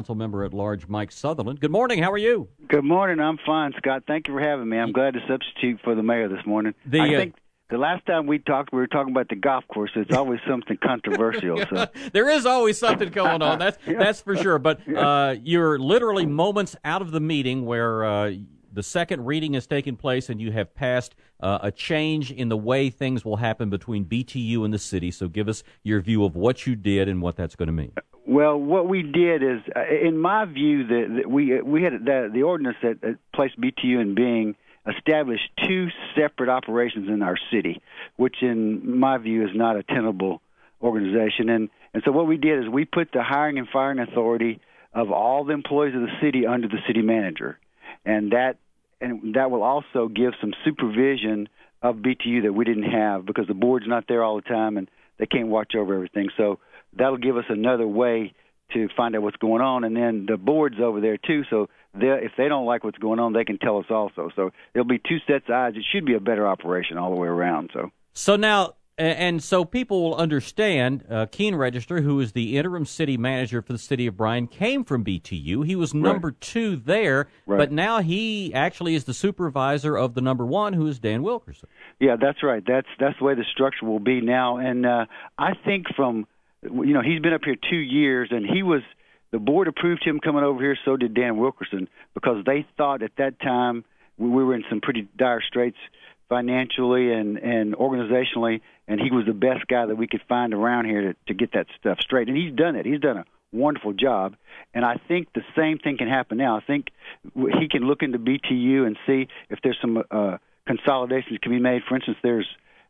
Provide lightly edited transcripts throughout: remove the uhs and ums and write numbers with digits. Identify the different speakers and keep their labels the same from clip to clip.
Speaker 1: Council member at large Mike Sutherland. Good morning. How are you?
Speaker 2: Good morning. I'm fine, Scott. Thank you for having me. I'm glad to substitute for the mayor this morning. I think the last time we talked, we were talking about the golf course. It's always something controversial. So
Speaker 1: there is always something going on. That's for sure. But you're literally moments out of the meeting where the second reading has taken place, and you have passed a change in the way things will happen between BTU and the city. So give us your view of what you did and what that's going to mean.
Speaker 2: Well, what we did is, in my view, that we had the ordinance that placed BTU in being established two separate operations in our city, which in my view is not a tenable organization. And so what we did is we put the hiring and firing authority of all the employees of the city under the city manager. And that will also give some supervision of BTU that we didn't have because the board's not there all the time and they can't watch over everything. So that'll give us another way to find out what's going on. And then the board's over there, too, so if they don't like what's going on, they can tell us also. So there'll be two sets of eyes. It should be a better operation all the way around.
Speaker 1: So now, and so people will understand, Keene Register, who is the interim city manager for the city of Bryan, came from BTU. He was number two there, but now he actually is the supervisor of the number one, who is Dan Wilkerson.
Speaker 2: Yeah, that's right. That's the way the structure will be now. And I think he's been up here 2 years, and the board approved him coming over here, so did Dan Wilkerson, because they thought at that time we were in some pretty dire straits financially and organizationally, and he was the best guy that we could find around here to get that stuff straight. And he's done it. He's done a wonderful job, and I think the same thing can happen now. I think he can look into BTU and see if there's some consolidations that can be made. For instance, there's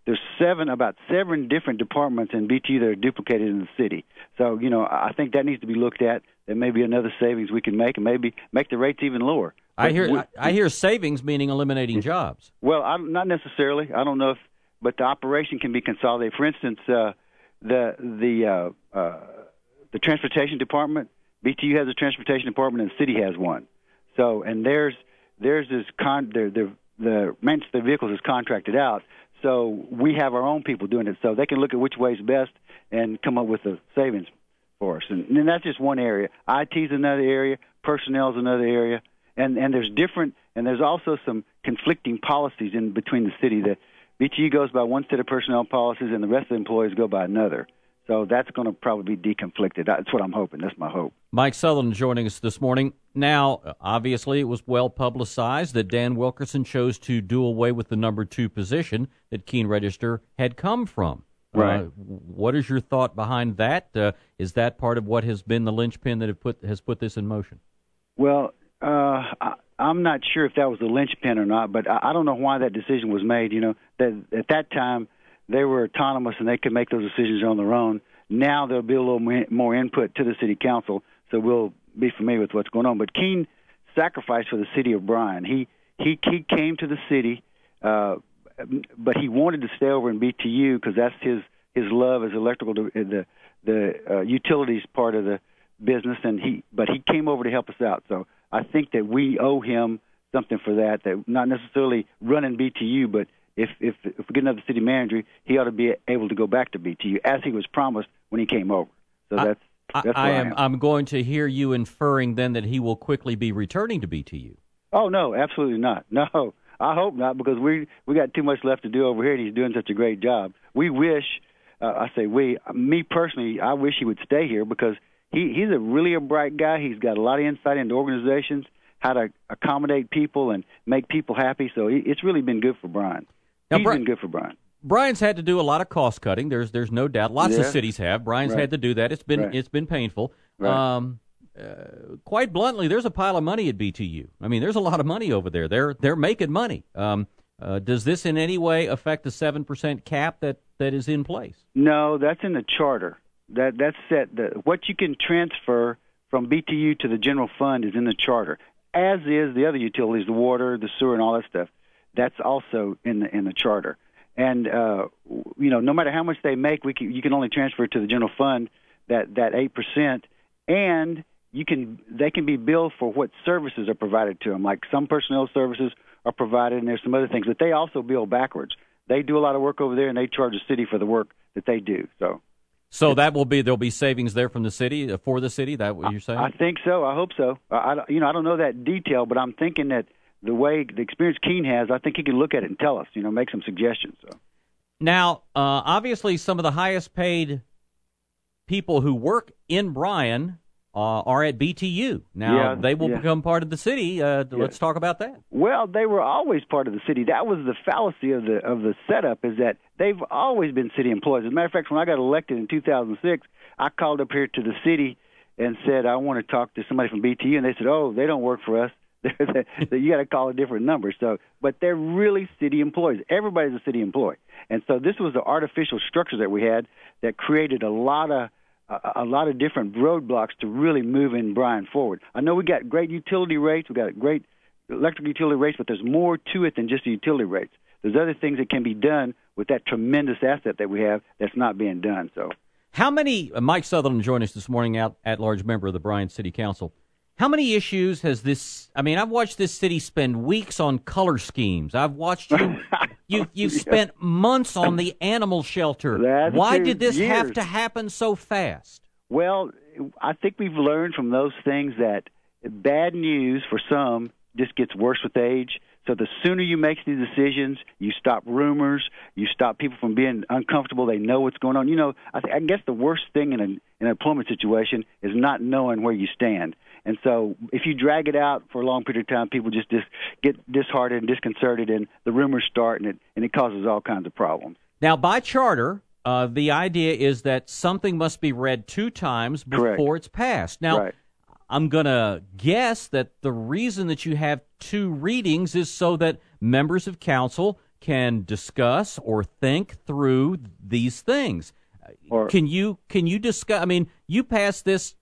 Speaker 2: about seven different departments in BTU that are duplicated in the city. So, I think that needs to be looked at. There may be another savings we can make, and maybe make the rates even lower.
Speaker 1: I hear savings meaning eliminating jobs.
Speaker 2: Well, not necessarily. I don't know but the operation can be consolidated. For instance, the transportation department, BTU has a transportation department, and the city has one. So, and theirs is the maintenance of their vehicles is contracted out. So we have our own people doing it, so they can look at which way is best and come up with the savings for us. And that's just one area. IT is another area. Personnel is another area. And there's also some conflicting policies in between the city. That BTU goes by one set of personnel policies, and the rest of the employees go by another. So that's going to probably be deconflicted. That's what I'm hoping. That's my hope.
Speaker 1: Mike Sutherland joining us this morning. Now, obviously, it was well publicized that Dan Wilkerson chose to do away with the number two position that Keene Register had come from.
Speaker 2: Right.
Speaker 1: What is your thought behind that? Is that part of what has been the linchpin that has put this in motion?
Speaker 2: Well, I'm not sure if that was the linchpin or not, but I don't know why that decision was made. That at that time they were autonomous and they could make those decisions on their own. Now there'll be a little more input to the city council, so we'll be familiar with what's going on. But Keene sacrificed for the city of Bryan. He came to the city, but he wanted to stay over in BTU because that's his love as electrical, the utilities part of the business, but he came over to help us out. So I think that we owe him something for that not necessarily running BTU, but if we get another city manager, he ought to be able to go back to BTU as he was promised when he came over. So that's
Speaker 1: I'm going to hear you inferring then that he will quickly be returning to BTU.
Speaker 2: Oh no, absolutely not. No, I hope not, because we got too much left to do over here, and he's doing such a great job. We wish, me personally, I wish he would stay here because he's a bright guy. He's got a lot of insight into organizations, how to accommodate people and make people happy. So it's really been good for Bryan. He's been good for Bryan.
Speaker 1: Bryan's had to do a lot of cost cutting. There's no doubt. Lots of cities have. Bryan's had to do that. It's been painful.
Speaker 2: Right.
Speaker 1: Quite bluntly, there's a pile of money at BTU. I mean, there's a lot of money over there. They're making money. Does this in any way affect the 7% cap that is in place?
Speaker 2: No, that's in the charter. That's set. What you can transfer from BTU to the general fund is in the charter, as is the other utilities, the water, the sewer, and all that stuff. That's also in the charter. And no matter how much they make, you can only transfer it to the general fund that 8%, and they can be billed for what services are provided to them. Like some personnel services are provided, and there's some other things, but they also bill backwards. They do a lot of work over there, and they charge the city for the work that they do.
Speaker 1: So there'll be savings there from the city for the city. That what you're saying?
Speaker 2: I think so. I hope so. I don't know that detail, but I'm thinking that the experience Keene has, I think he can look at it and tell us. Make some suggestions. So.
Speaker 1: Now, obviously, some of the highest paid people who work in Bryan are at BTU. Now, they will become part of the city. Let's talk about that.
Speaker 2: Well, they were always part of the city. That was the fallacy of the setup, is that they've always been city employees. As a matter of fact, when I got elected in 2006, I called up here to the city and said, I want to talk to somebody from BTU, and they said, oh, they don't work for us. So you got to call a different number. But they're really city employees. Everybody's a city employee. And so this was the artificial structure that we had that created a lot of different roadblocks to really moving Bryan forward. I know we got great utility rates, we got great electric utility rates, but there's more to it than just the utility rates. There's other things that can be done with that tremendous asset that we have that's not being done. So, how many?
Speaker 1: Mike Sutherland joined us this morning, at-large member of the Bryan City Council. How many issues has this? I mean, I've watched this city spend weeks on color schemes. I've watched you've spent months on the animal shelter. Why did this have to happen so fast?
Speaker 2: Well, I think we've learned from those things that bad news for some just gets worse with age. So the sooner you make these decisions, you stop rumors, you stop people from being uncomfortable. They know what's going on. I guess the worst thing in an employment situation is not knowing where you stand. And so if you drag it out for a long period of time, people just get disheartened and disconcerted, and the rumors start, and it causes all kinds of problems.
Speaker 1: Now, by charter, the idea is that something must be read 2 times before it's passed. Now, I'm going to guess that the reason that you have 2 readings is so that members of council can discuss or think through these things. Can you discuss? I mean, you passed this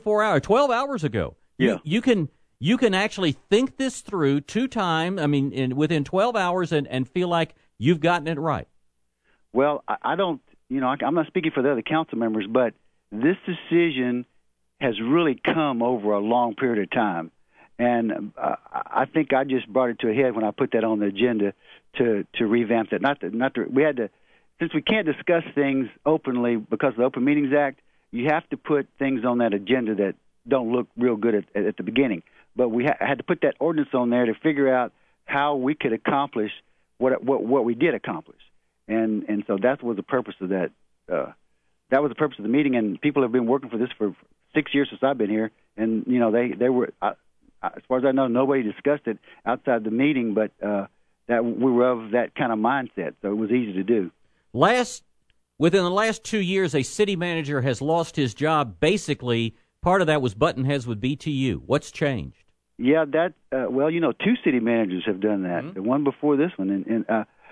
Speaker 1: 12 hours ago.
Speaker 2: Yeah.
Speaker 1: You can actually think this through 2 times. I mean, within 12 hours, and feel like you've gotten it right.
Speaker 2: Well, I don't. I'm not speaking for the other council members, but this decision has really come over a long period of time, and I think I just brought it to a head when I put that on the agenda to revamp that. We had to. Since we can't discuss things openly because of the Open Meetings Act, you have to put things on that agenda that don't look real good at the beginning. But we had to put that ordinance on there to figure out how we could accomplish what we did accomplish. And so that was the purpose of that. That was the purpose of the meeting, and people have been working for this for 6 years since I've been here. And, they were, as far as I know, nobody discussed it outside the meeting, but that we were of that kind of mindset, so it was easy to do.
Speaker 1: Within the last 2 years, a city manager has lost his job. Basically, part of that was button heads with BTU. What's changed?
Speaker 2: Yeah, 2 city managers have done that. Mm-hmm. The one before this one,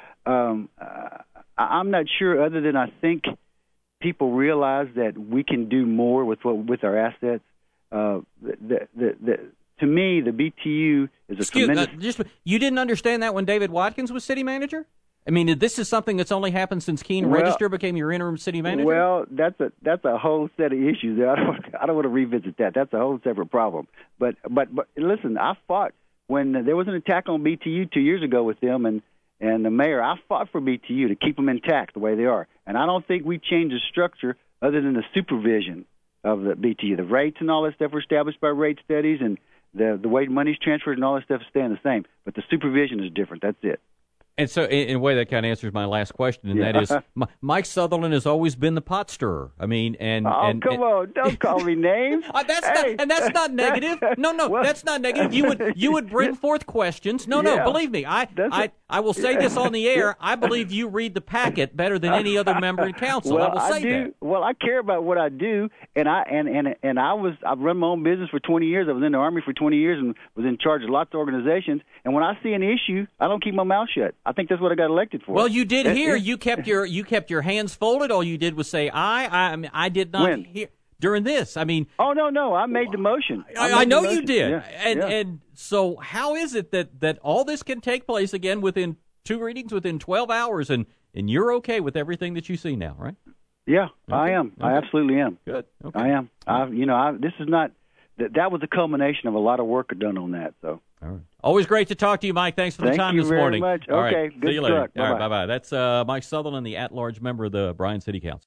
Speaker 2: I'm not sure. Other than I think people realize that we can do more with our assets. To me, the BTU is a tremendous.
Speaker 1: You didn't understand that when David Watkins was city manager? I mean, this is something that's only happened since Keene Register became your interim city manager?
Speaker 2: Well, that's a whole set of issues. I don't want to revisit that. That's a whole separate problem. But listen, I fought when there was an attack on BTU 2 years ago with them and the mayor. I fought for BTU to keep them intact the way they are. And I don't think we changed the structure other than the supervision of the BTU. The rates and all that stuff were established by rate studies, and the way money's transferred and all that stuff is staying the same. But the supervision is different. That's it.
Speaker 1: And so, in a way, that kind of answers my last question, and that is, Mike Sutherland has always been the pot stirrer. I mean,
Speaker 2: come on, don't call me names.
Speaker 1: That's not negative. No, that's not negative. You would bring forth questions. No, believe me, I will say this on the air. I believe you read the packet better than any other member in council.
Speaker 2: Well,
Speaker 1: I will say that.
Speaker 2: Well, I care about what I do, and I've run my own business for 20 years. I was in the Army for 20 years and was in charge of lots of organizations. And when I see an issue, I don't keep my mouth shut. I think that's what I got elected for.
Speaker 1: Well, you did hear. You kept your hands folded. All you did was say, I did not hear during this. I mean,
Speaker 2: oh no, I made the motion.
Speaker 1: I know you did.
Speaker 2: Yeah,
Speaker 1: and so how is it that all this can take place again within 2 readings within 12 hours, and you're okay with everything that you see now, right?
Speaker 2: Yeah, okay. I am. Okay. I absolutely am.
Speaker 1: Good. Okay.
Speaker 2: I am. This is not. That was a culmination of a lot of work done on that. So.
Speaker 1: All right. Always great to talk to you, Mike. Thanks for the time this morning.
Speaker 2: Thank you very much.
Speaker 1: All
Speaker 2: okay,
Speaker 1: right.
Speaker 2: good
Speaker 1: See you later.
Speaker 2: Bye-bye.
Speaker 1: All right, bye-bye. That's Mike Sutherland, the at-large member of the Bryan City Council.